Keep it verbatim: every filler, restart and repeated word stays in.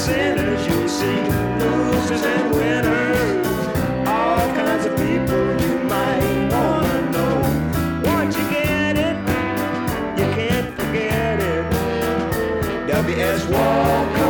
sinners, you'll see losers and winners, all kinds of people you might wanna know. Once you get it, you can't forget it. W S Walker.